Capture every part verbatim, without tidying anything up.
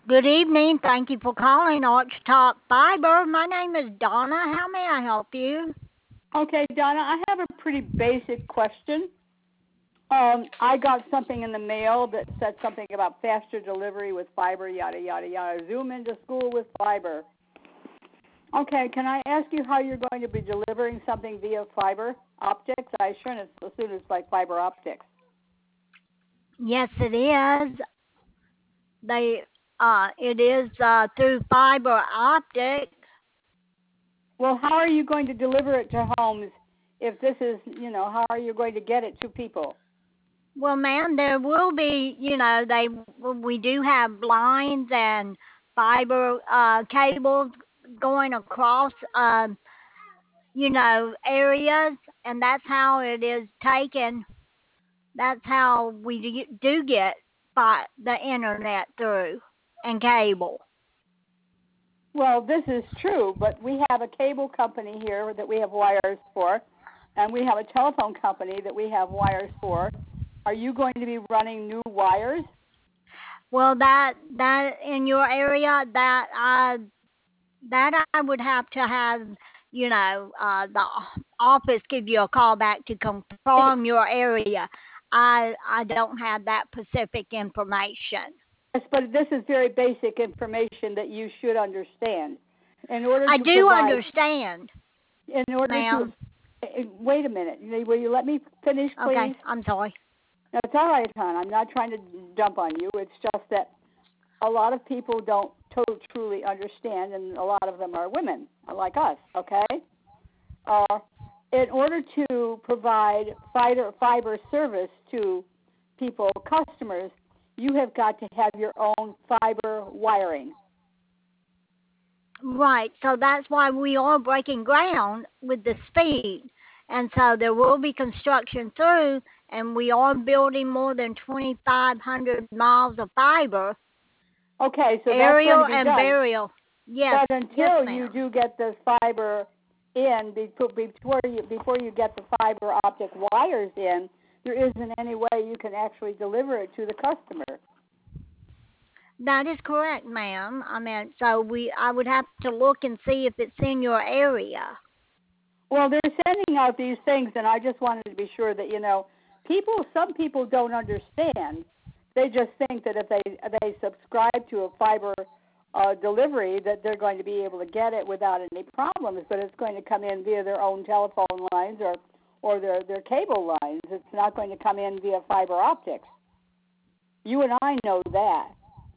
Good evening. Thank you for calling Arch Top Fiber. My name is Donna. How may I help you? Okay, Donna, I have a pretty basic question. Um, I got something in the mail that said something about faster delivery with fiber, yada, yada, yada. Zoom into school with fiber. Okay, can I ask you how you're going to be delivering something via fiber optics? I sure assume it's like fiber optics. Yes, it is. They, uh, it is uh, through fiber optic. Well, how are you going to deliver it to homes if this is, you know, how are you going to get it to people? Well, ma'am, there will be, you know, they we do have lines and fiber uh, cables going across, um, you know, areas, and that's how it is taken. That's how we do get fi- the internet through and cable. Well, this is true, but we have a cable company here that we have wires for, and we have a telephone company that we have wires for. Are you going to be running new wires? Well, that that in your area, that I that I would have to have, you know, uh, the office give you a call back to confirm your area. I I don't have that specific information. Yes, but this is very basic information that you should understand. In order I to do provide, understand, in order to, ma'am. eh, wait a minute. Will you let me finish, Okay, please? I'm sorry. No, it's all right, hon. I'm not trying to dump on you. It's just that a lot of people don't totally truly understand, and a lot of them are women, like us. Okay. Uh, in order to provide fiber, fiber service to people, customers, you have got to have your own fiber wiring. Right, so that's why we are breaking ground with the speed. And so there will be construction through, and we are building more than twenty-five hundred miles of fiber, Okay, so that's going to aerial be and done. burial. Yes, But yes, until you ma'am. do get the fiber in, before you before you get the fiber optic wires in, there isn't any way you can actually deliver it to the customer. That is correct, ma'am. I mean, so we, I would have to look and see if it's in your area. Well, they're sending out these things, and I just wanted to be sure that, you know, people. Some people don't understand. They just think that if they they subscribe to a fiber uh, delivery, that they're going to be able to get it without any problems. But it's going to come in via their own telephone lines or or their their cable lines. It's not going to come in via fiber optics. You and I know that.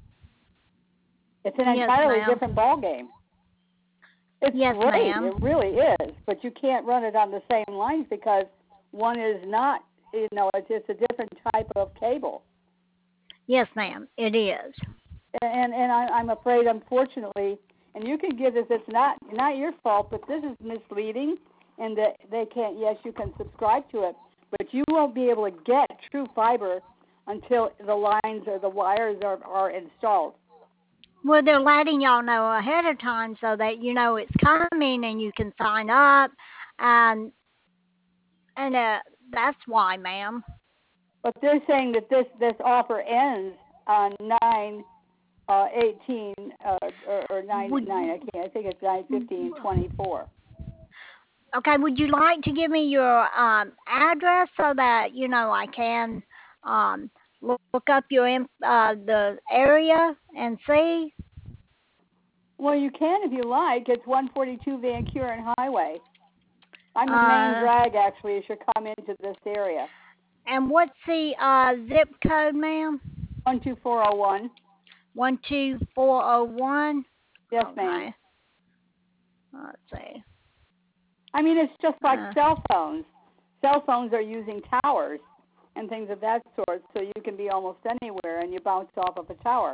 It's an Yes, entirely ma'am. different ballgame. It's Yes, great. ma'am. It really is. But you can't run it on the same lines because one is not, you know, it's, it's a different type of cable. Yes, ma'am. It is. And and I, I'm afraid, unfortunately, and you can give this. It's not not your fault, but this is misleading, and that they can't. Yes, you can subscribe to it, but you won't be able to get true fiber until the lines or the wires are are installed. Well, they're letting y'all know ahead of time so that you know it's coming and you can sign up, and and uh, that's why, ma'am. But they're saying that this this offer ends on nine uh, eighteen uh, or, or nine Would nine. I can't. I think it's nine fifteen twenty four. okay? Would you like to give me your um, address so that you know I can um, look up your in- uh, the area and see? Well, you can if you like. It's one forty two Van Kuren Highway. I'm the main Uh, drag actually as you come into this area. and what's the uh, zip code, ma'am? One two four zero one. One two four zero one. Yes, ma'am. Okay. Let's see. I mean, it's just like Uh, cell phones. Cell phones are using towers and things of that sort, so you can be almost anywhere and you bounce off of a tower.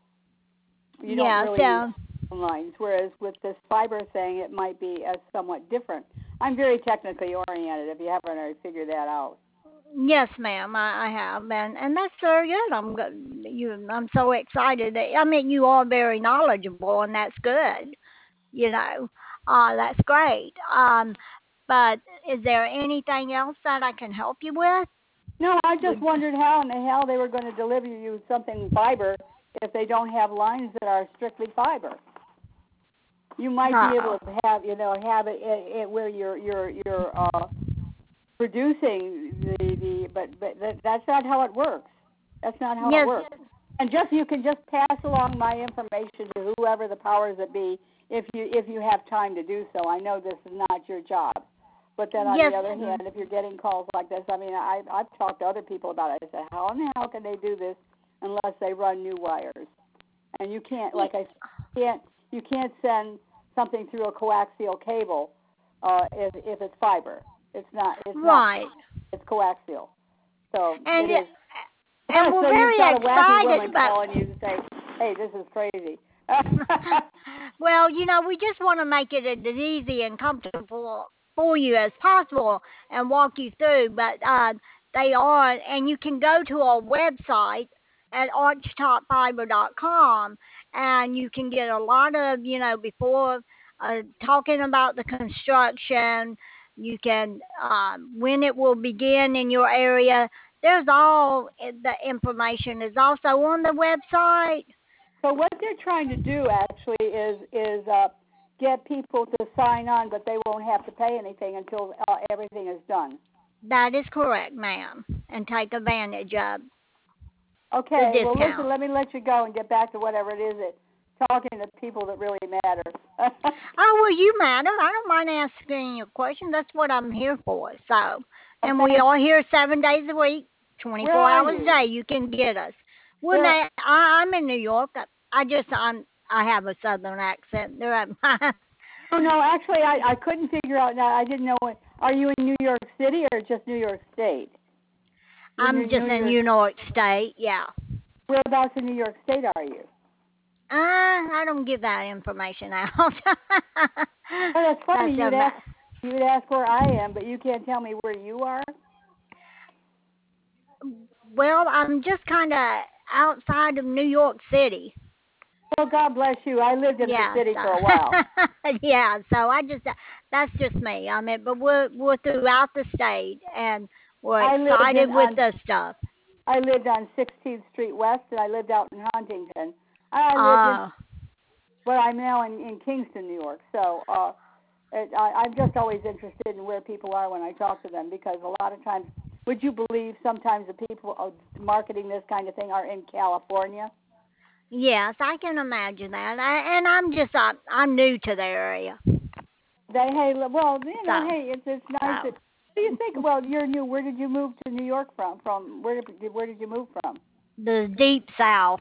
You don't yeah. really need So phone lines, whereas with this fiber thing, it might be a somewhat different. I'm very technically oriented. If you haven't already figured that out. yes, ma'am, I, I have, and and that's very good. I'm good. You, I'm so excited. That, I mean, you are very knowledgeable, and that's good. You know, uh, that's great. Um, but is there anything else that I can help you with? No, I just Would wondered how in the hell they were going to deliver you something fiber if they don't have lines that are strictly fiber. You might Uh-oh. be able to have, you know, have it, it, it where you're you're you're uh, producing the, the but but that, that's not how it works. That's not how yes. it works. And just you can just pass along my information to whoever the powers that be if you if you have time to do so. I know this is not your job, but then on Yes. the other hand, if you're getting calls like this, I mean, I I've talked to other people about it. I said, how in the hell can they do this unless they run new wires? And you can't, like I said, can't you can't send something through a coaxial cable uh, if if it's fiber. It's not. It's Right. not. It's coaxial. So And it is. and we're so very you've got a wacky excited woman about. calling you to say, "Hey, this is crazy." Well, you know, we just want to make it as easy and comfortable for you as possible and walk you through. But uh, they are, and you can go to our website at arch top fiber dot com, and you can get a lot of, you know, before uh, talking about the construction. You can um, when it will begin in your area. There's all the information is also on the website. So what they're trying to do actually is is uh, get people to sign on, but they won't have to pay anything until uh, everything is done. That is correct, ma'am, and take advantage of Okay. the Well, discount. listen. Let me let you go and get back to whatever it is that talking to people that really matter. Oh, well, you matter. I don't mind asking you a question. That's what I'm here for. So, and we Okay. are here seven days a week, Where twenty-four are hours a you? day. You can get us. Well, Where? now, I, I'm in New York. I, I just I'm I have a southern accent. They're at my, Oh no, actually, I I couldn't figure out. Now I didn't know. What, are you in New York City or just New York State? You're I'm New, just New in York. New York State. Yeah. Whereabouts in New York State are you? Uh, I don't give that information out. Oh, that's funny. That's You'd a ask. You'd ask where I am, but you can't tell me where you are. well, I'm just kind of outside of New York City. Well, God bless you. I lived in the Yeah, city for a while. so, yeah. So I just that's just me. I mean, but we're we're throughout the state, and we're I lived excited in with on. the stuff. I lived on sixteenth Street West, and I lived out in Huntington. I lived in, Uh, but I'm now in, in Kingston, New York. So uh, it, I, I'm just always interested in where people are when I talk to them, because a lot of times, would you believe sometimes the people uh, marketing this kind of thing are in California? yes, I can imagine that. I, and I'm just uh, I'm new to the area, They hey, well, you so know, hey, it's it's nice that. so What do you think? Well, you're new. Where did you move to New York from? From where did where did you move from? the deep south,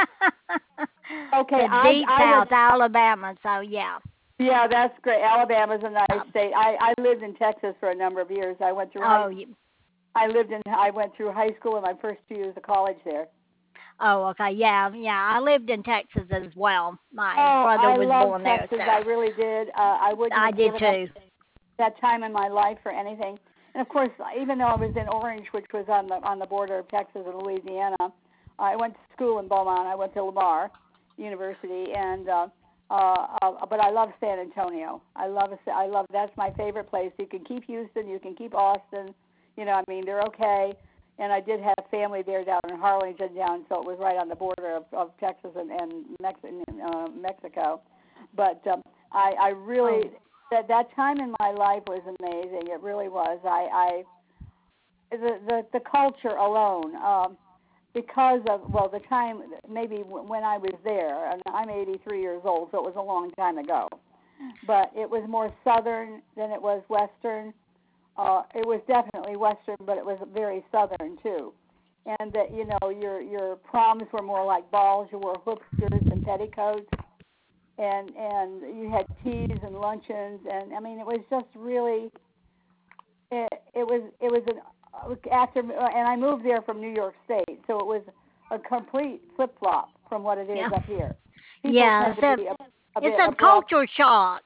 Okay, the I deep I was south, Alabama. So yeah. yeah, that's great. Alabama's a nice So, state. I I lived in Texas for a number of years. I went through high. oh, you, I lived in. I went through high school and my first two years of college there. oh, okay, yeah, yeah. I lived in Texas as well. My Oh, brother I was love born there, Texas. so I really did. Uh, I wouldn't I have did given up too. that time in my life for anything. And of course, even though I was in Orange, which was on the on the border of Texas and Louisiana, I went to school in Beaumont. I went to Lamar University, and uh, uh, uh, but I love San Antonio. I love I love that's my favorite place. You can keep Houston, you can keep Austin. You know, I mean, they're okay. And I did have family there down in Harlingen, down so it was right on the border of, of Texas and, and Mex- uh, Mexico. But um, I, I really Oh, that that time in my life was amazing. It really was. I, I the the the culture alone, um, because of well the time maybe when I was there, and I'm eighty-three years old, so it was a long time ago. But it was more southern than it was western. Uh, it was definitely western, but it was very southern too. And that you know your your proms were more like balls. You wore hoop skirts and petticoats, and and you had teas and luncheons, and I mean it was just really it, it was it was an after and I moved there from New York State, so it was a complete flip flop from what it is yeah, up here. People yeah. tend It's to a be a, a it's bit a abrupt. culture shock.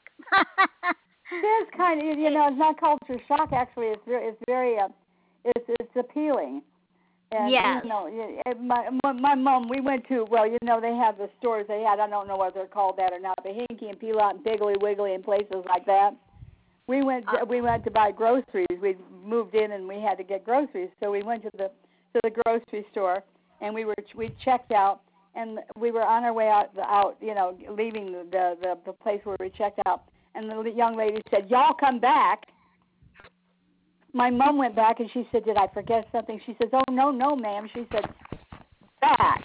It is kind of you It, know it's not culture shock actually. It's very it's very uh, it's it's appealing. And yes. you know, y- y- my my my mom, we went to well, you know, they have the stores they had. I don't know whether they're called that or not, but Hinky and Pilot and Piggly Wiggly and places like that. We went Uh, to, we went to buy groceries. We moved in and we had to get groceries, so we went to the to the grocery store and we were we checked out and we were on our way out, out, you know, leaving the the the place where we checked out, and the young lady said, "Y'all come back." My mom went back and she said, "Did I forget something?" She says, "Oh no, no, ma'am." She said, "Back."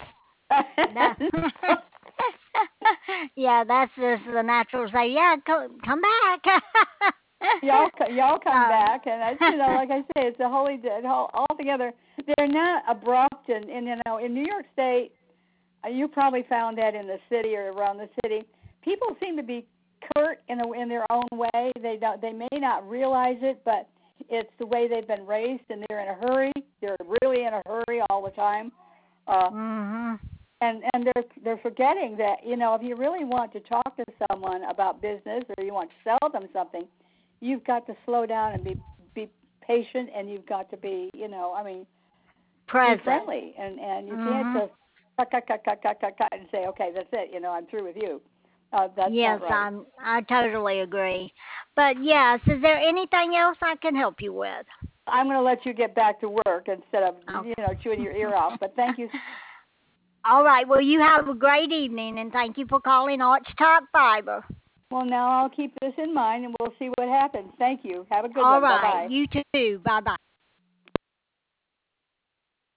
Yeah, that's just the natural say. Yeah, come come back. y'all, y'all come um, back, and I, you know, like I say, it's a wholly altogether. They're not abrupt, and, and you know, in New York State, you probably found that in the city or around the city. People seem to be curt in a, in their own way. They don't, they may not realize it, but it's the way they've been raised, and they're in a hurry. They're really in a hurry all the time. Uh, mm-hmm. And and they're they're forgetting that, you know, if you really want to talk to someone about business or you want to sell them something, you've got to slow down and be be patient, and you've got to be, you know, I mean, Present. be friendly, and and you mm-hmm. can't just cut cut cut cut cut cut cut and say, okay, that's it, you know, I'm through with you. Uh, that's Yes, not right. I'm. I totally agree. But yes, is there anything else I can help you with? I'm going to let you get back to work instead of, Okay. you know, chewing your ear off. But thank you. All right. Well, you have a great evening, and thank you for calling Arch Top Fiber. Well, now I'll keep this in mind, and we'll see what happens. Thank you. Have a good All one. right. Bye-bye. You too. Bye bye.